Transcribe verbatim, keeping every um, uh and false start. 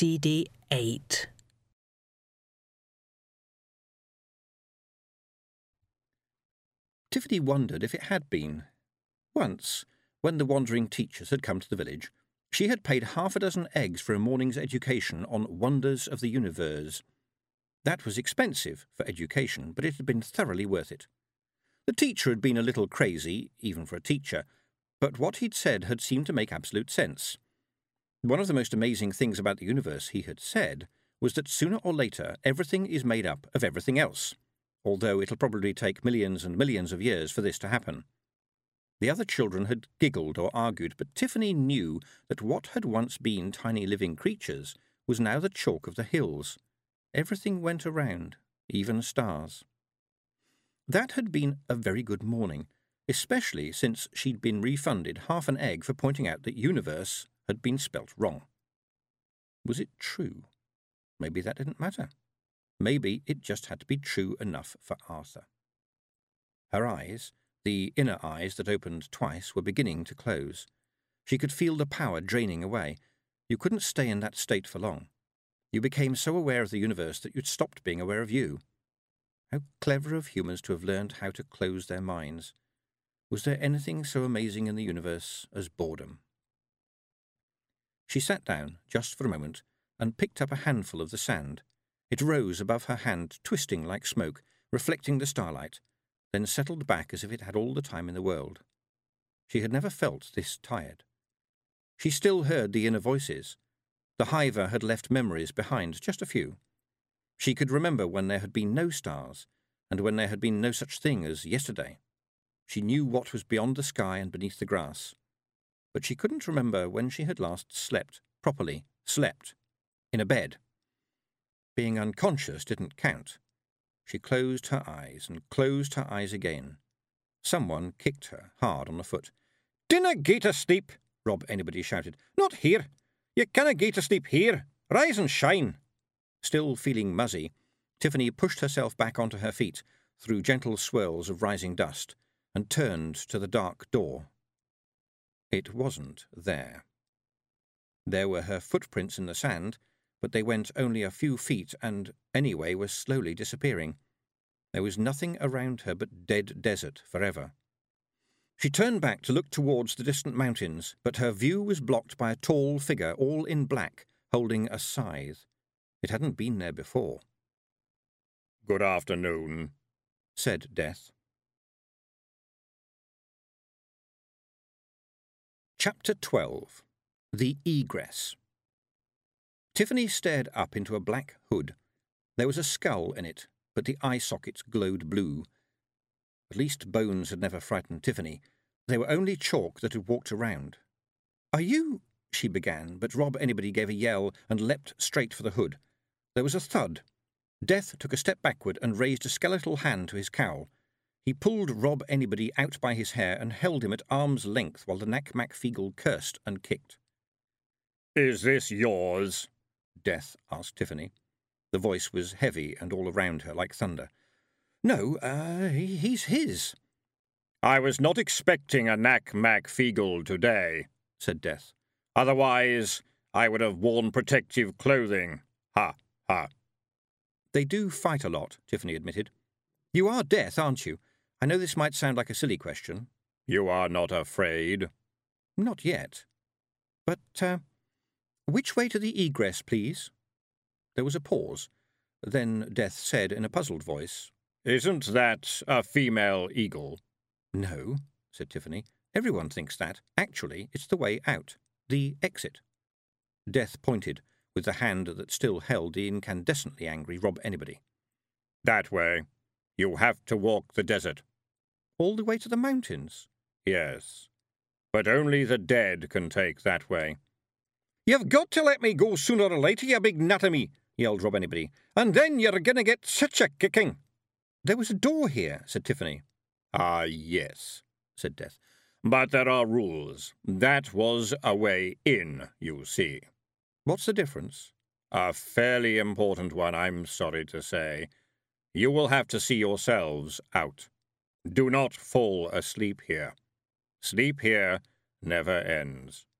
C D eight. Tiffany wondered if it had been. Once, when the wandering teachers had come to the village, she had paid half a dozen eggs for a morning's education on wonders of the universe. That was expensive for education, but it had been thoroughly worth it. The teacher had been a little crazy, even for a teacher, but what he'd said had seemed to make absolute sense. One of the most amazing things about the universe, he had said, was that sooner or later everything is made up of everything else, although it'll probably take millions and millions of years for this to happen. The other children had giggled or argued, but Tiffany knew that what had once been tiny living creatures was now the chalk of the hills. Everything went around, even stars. That had been a very good morning, especially since she'd been refunded half an egg for pointing out that universe had been spelt wrong. Was it true? Maybe that didn't matter. Maybe it just had to be true enough for Arthur. Her eyes, the inner eyes that opened twice, were beginning to close. She could feel the power draining away. You couldn't stay in that state for long. You became so aware of the universe that you'd stopped being aware of you. How clever of humans to have learned how to close their minds. Was there anything so amazing in the universe as boredom? She sat down, just for a moment, and picked up a handful of the sand. It rose above her hand, twisting like smoke, reflecting the starlight, then settled back as if it had all the time in the world. She had never felt this tired. She still heard the inner voices. The hiver had left memories behind, just a few. She could remember when there had been no stars, and when there had been no such thing as yesterday. She knew what was beyond the sky and beneath the grass. But she couldn't remember when she had last slept, properly, slept, in a bed. Being unconscious didn't count. She closed her eyes and closed her eyes again. Someone kicked her hard on the foot. "Dinna gae to sleep," Rob Anybody shouted. "Not here. You canna gae to sleep here. Rise and shine." Still feeling muzzy, Tiffany pushed herself back onto her feet through gentle swirls of rising dust and turned to the dark door. It wasn't there. There were her footprints in the sand, but they went only a few feet and, anyway, were slowly disappearing. There was nothing around her but dead desert forever. She turned back to look towards the distant mountains, but her view was blocked by a tall figure, all in black, holding a scythe. It hadn't been there before. "Good afternoon," said Death. Chapter twelve. The Egress. Tiffany stared up into a black hood. There was a skull in it, but the eye sockets glowed blue. At least bones had never frightened Tiffany. They were only chalk that had walked around. "Are you—" she began, but Rob Anybody gave a yell and leapt straight for the hood. There was a thud. Death took a step backward and raised a skeletal hand to his cowl. He pulled Rob Anybody out by his hair and held him at arm's length while the Nac-Mac-Feegle cursed and kicked. "Is this yours?" Death asked Tiffany. The voice was heavy and all around her like thunder. "No, uh, he's his." "I was not expecting a Nac-Mac-Feegle today," said Death. "Otherwise, I would have worn protective clothing. Ha, ha." "They do fight a lot," Tiffany admitted. "You are Death, aren't you? I know this might sound like a silly question." "You are not afraid?" "Not yet. But, uh, which way to the egress, please?" There was a pause. Then Death said in a puzzled voice, "Isn't that a female eagle?" "No," said Tiffany. "Everyone thinks that. Actually, it's the way out. The exit." Death pointed, with the hand that still held the incandescently angry Rob Anybody. "That way. You have to walk the desert." "All the way to the mountains?" "Yes. But only the dead can take that way." "You've got to let me go sooner or later, you big nut of me," yelled Rob Anybody, "and then you're going to get such a kicking." "There was a door here," said Tiffany. "Ah, yes," said Death. "But there are rules. That was a way in, you see." "What's the difference?" "A fairly important one, I'm sorry to say. You will have to see yourselves out. Do not fall asleep here. Sleep here never ends."